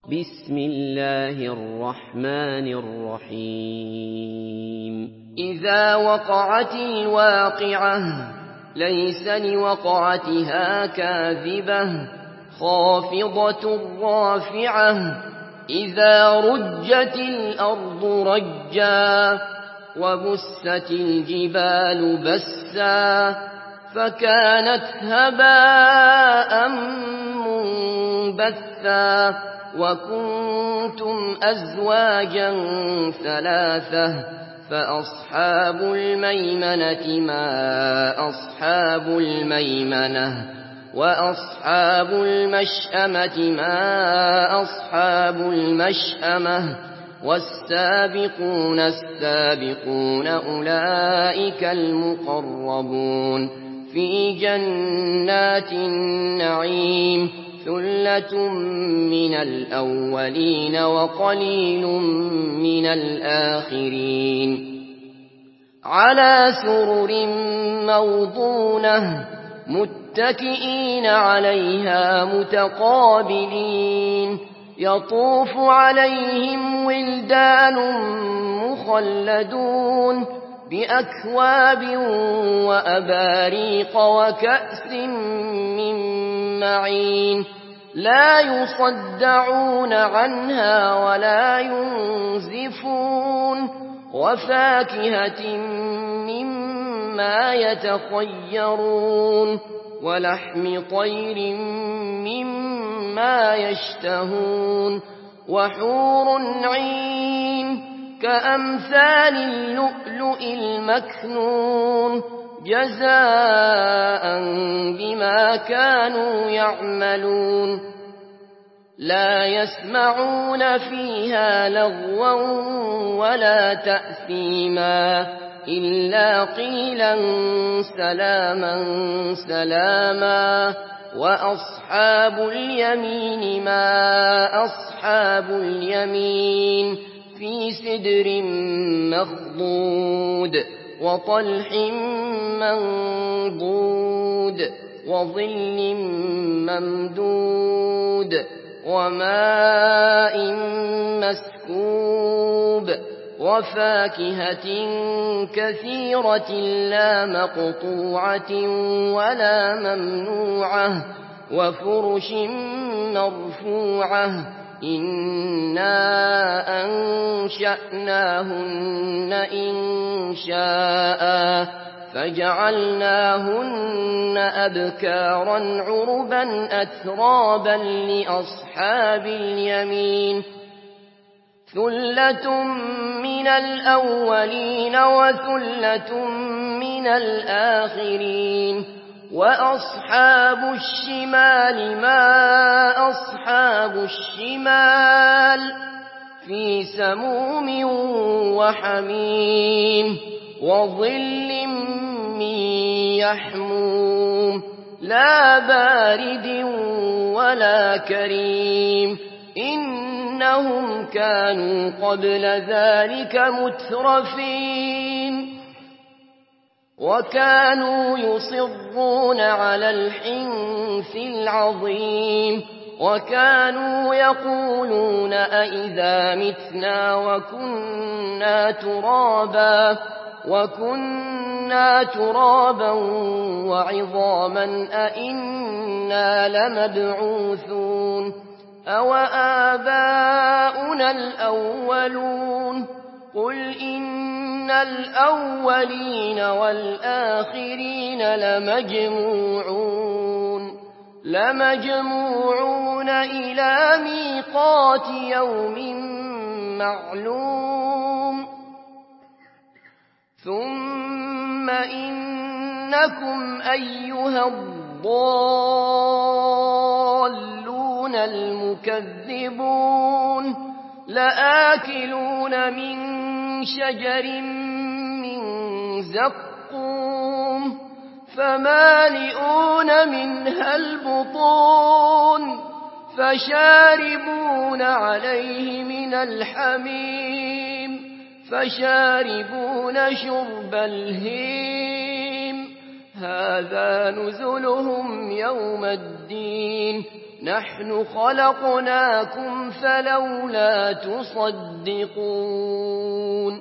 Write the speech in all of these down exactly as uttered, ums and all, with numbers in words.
بسم الله الرحمن الرحيم إذا وقعت الواقعة ليس لوقعتها كاذبة خافضة رافعة إذا رجت الأرض رجا وبست الجبال بسا فكانت هباء منبثا وكنتم أزواجا ثلاثة فأصحاب الميمنة ما أصحاب الميمنة وأصحاب المشأمة ما أصحاب المشأمة والسابقون السابقون أولئك المقربون في جنات النعيم ثلة من الأولين وقليل من الآخرين على سرر موضونة متكئين عليها متقابلين يطوف عليهم ولدان مخلدون بأكواب وأباريق وكأس من معين لا يصدعون عنها ولا ينزفون وفاكهة مما يتخيرون ولحم طير مما يشتهون وحور عين كأمثال اللؤلؤ المكنون جزاء بما كانوا يعملون لا يسمعون فيها لغوا ولا تأثيما إلا قيلا سلاما سلاما وأصحاب اليمين ما أصحاب اليمين في سدر مخضود وطلح منضود وظل ممدود وماء مسكوب وفاكهة كثيرة لا مقطوعة ولا ممنوعة وفرش مرفوعة إنا أنشأناهن إنشاء فجعلناهن أبكارا عربا أترابا لأصحاب اليمين ثلة من الأولين وثلة من الآخرين وأصحاب الشمال ما أصحاب الشمال في سموم وحميم وظل من يحموم لا بارد ولا كريم إنهم كانوا قبل ذلك مترفين وكانوا يصرون على الحنث العظيم وكانوا يقولون أئذا متنا وكنا ترابا وكنا ترابا وعظاما أئنا لمبعوثون أو آباؤنا الأولون قل إن الأولين والآخرين لمجموعون لمجموعون إلى ميقات يوم معلوم ثم إنكم أيها الضالون المكذبون لآكلون من شجر من زقوم فمالئون منها البطون فشاربون عليه من الحميم فشاربون شرب الهيم هذا نزلهم يوم الدين نحن خلقناكم فلولا تصدقون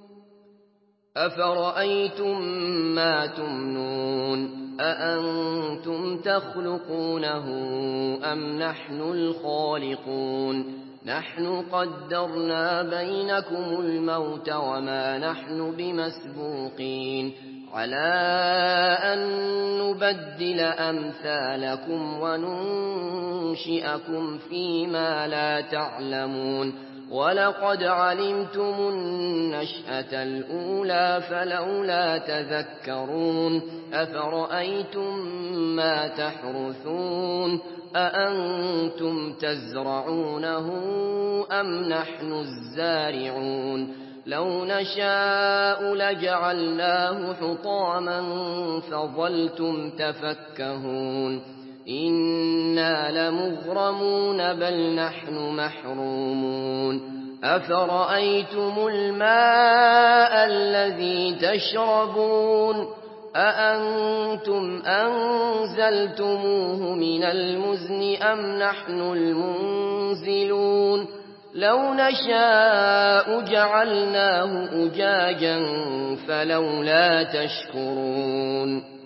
أفرأيتم ما تمنون أأنتم تخلقونه أم نحن الخالقون نحن قدرنا بينكم الموت وما نحن بمسبوقين على أن نبدل أمثالكم وننشئكم فيما لا تعلمون ولقد علمتم النشأة الأولى فلولا تذكرون أفرأيتم ما تحرثون أأنتم تزرعونه أم نحن الزارعون لو نشاء لجعلناه حطاما فظلتم تفكهون إنا لمغرمون بل نحن محرومون أفرأيتم الماء الذي تشربون أأنتم أنزلتموه من المزن أم نحن المنزلون لو نشاء جعلناه أجاجا فلولا تشكرون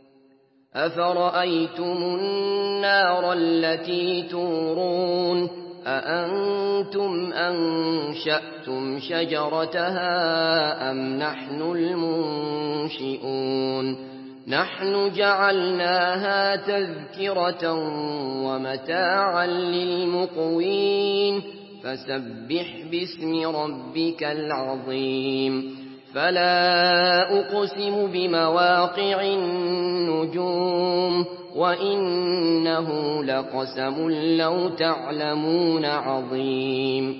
أفرأيتم النار التي تورون أأنتم أنشأتم شجرتها أم نحن المنشئون نحن جعلناها تذكرة ومتاعا للمقوين فسبح باسم ربك العظيم فلا أقسم بمواقع النجوم وإنه لقسم لو تعلمون عظيم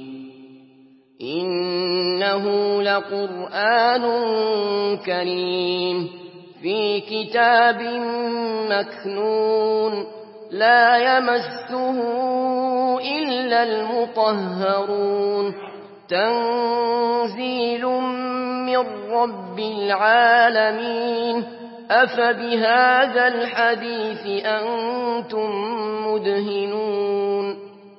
إنه لقرآن كريم في كتاب مكنون لا يمسه إلا المطهرون تنزيل من رب العالمين أفبهذا الحديث أنتم مدهنون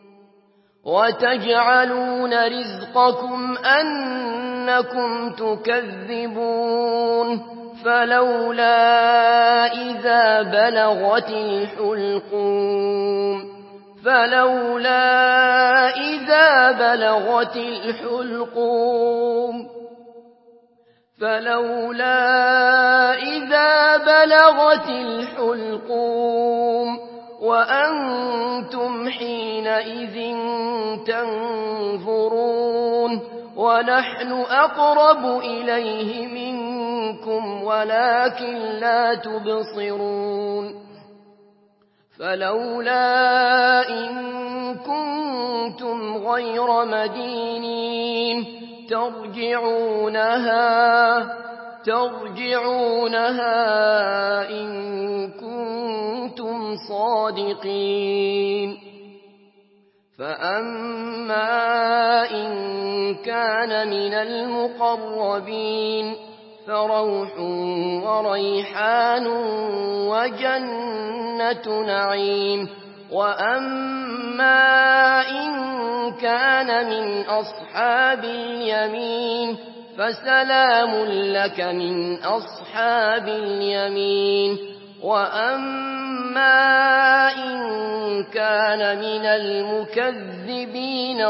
وتجعلون رزقكم أنكم تكذبون فلولا إذا بلغت الحلقوم فلولا إذا بلغت الحلقوم فلولا إذا بلغت الحلقوم وأنتم حينئذ تنظرون ونحن أقرب إليه منكم ولكن لا تبصرون فلولا إن كنتم غير مدينين ترجعونها ترجعونها إن كنتم صادقين فأما إن كان من المقربين فروح وريحان وجنة نعيم وأما إن كان من أصحاب اليمين فسلام لك من أصحاب اليمين وأما إن كان من المكذبين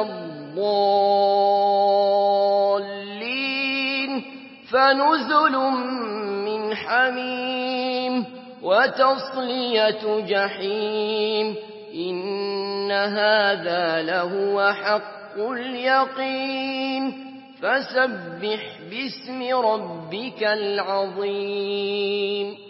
الضالين فنزل من حميم وتصلية جحيم إن هذا لهو حق اليقين فسبح باسم ربك العظيم